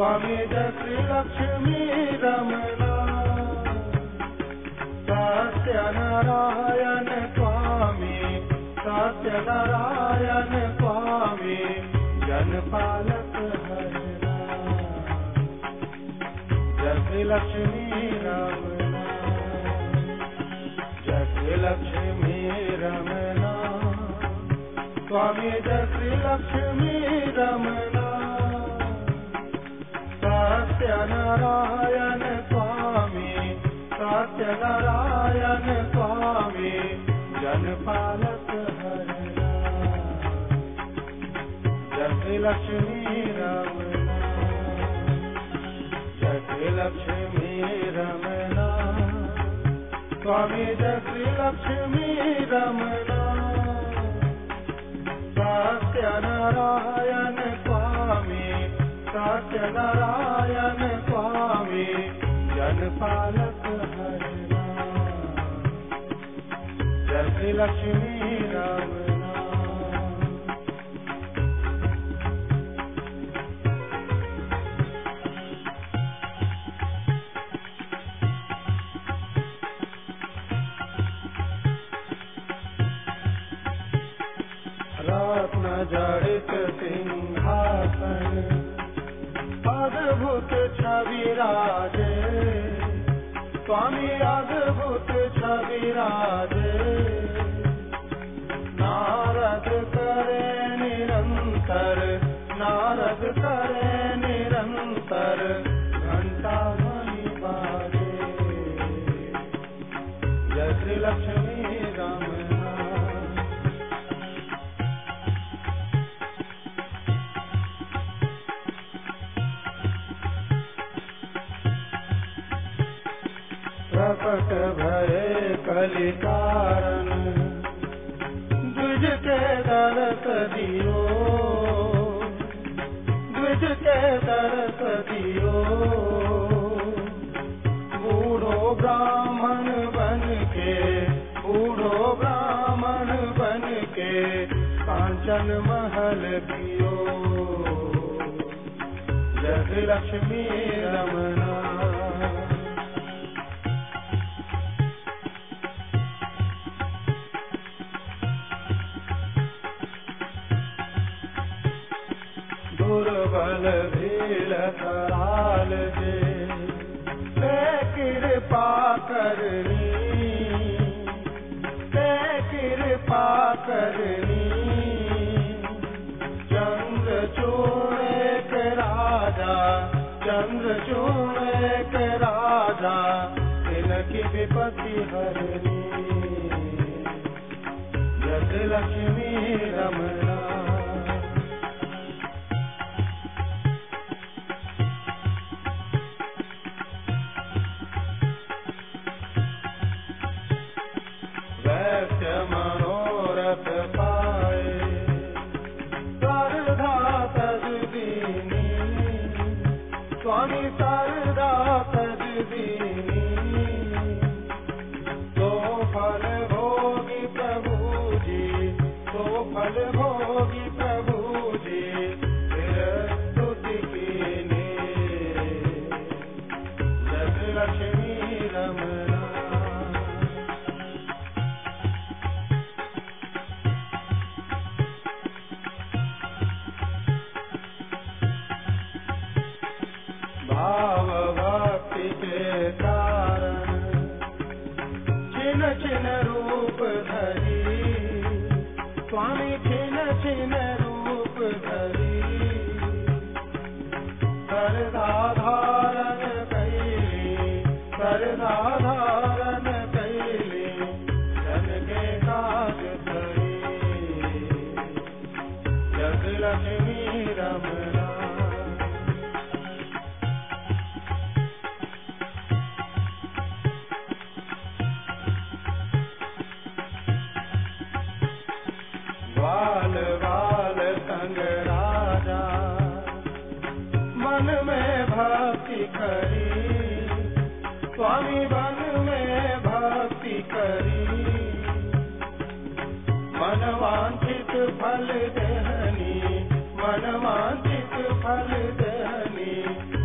स्वामी जय श्री लक्ष्मी रमना सत्यनारायण स्वामी सत्यनारायण स्वामी जनपालक हरना जय श्री लक्ष्मी रमना जय श्री लक्ष्मी रमना स्वामी जय श्री लक्ष्मी रमना सत्यनारायण स्वामी सत्यनारायण स्वामी जनपालक हरना जय श्री लक्ष्मी रमना जय श्री लक्ष्मी रमना स्वामी जय श्री लक्ष्मी रमना सत्यनारायण स्वामी सत्यनारायण स्वामी जनपालक हरना जय श्री लक्ष्मी रमना रत्न जड़ित सिंहासन अद्भुत छवि राजे स्वामी अद्भुत छवि राजे नारद करे निरंतर नारद करे निरंतर घंटा मणि बाजे जय श्री लक्ष्मी रमना प्रकट भये कलि कारण द्विज के दरस दियो द्विज के दरस दियो बूढ़ो ब्राह्मण बन के बूढ़ो ब्राह्मण बन के कांचन महल पियो जय श्री लक्ष्मी रमना दुर्बल भील कराल दे कृपा करनी कृपा करनी चंद्रचूड़ के राजा चंद्रचूड़ के राजा इनकी विपत्ति हरनी जय श्री लक्ष्मी रमना मनोरथ पाए सरदा तज दीनी स्वामी सरदा तज दीनी तो फल भोगी प्रभु जी तो फल भोगी प्रभु जी फिर स्तुति कीनी जय श्री लक्ष्मी रमना भाव भक्ति के कारण छिन छिन रूप धरी स्वामी छिन छिन रूप धरी सरदा धारण कैली सरदा धारण कैली जन के काज धरी जय श्री लक्ष्मी रमना बाल बाल संग राजा मन में भक्ति करी स्वामी मन में भक्ति करी मन वांछित फल देहनी मन वांछित फल देहनी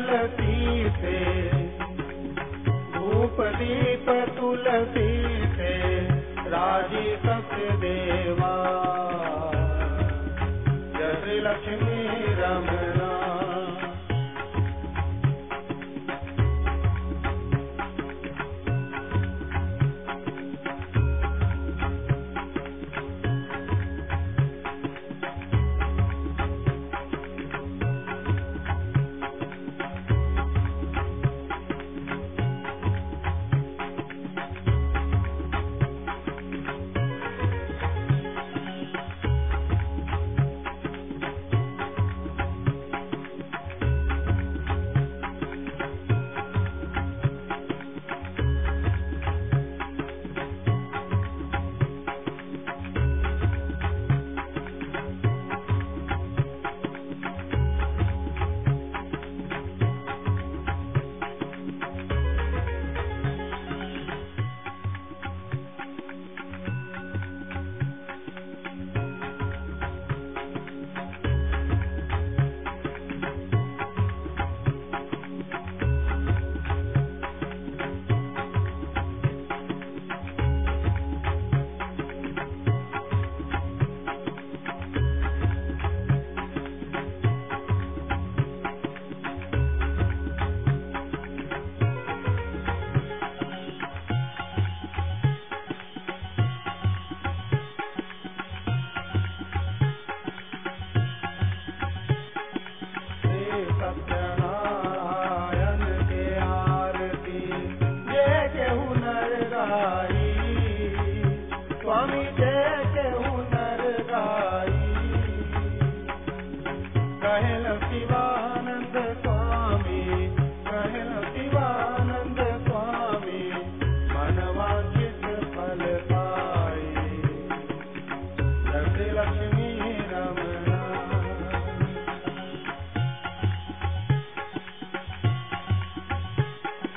तुलसी से, धूप दीप तुलसी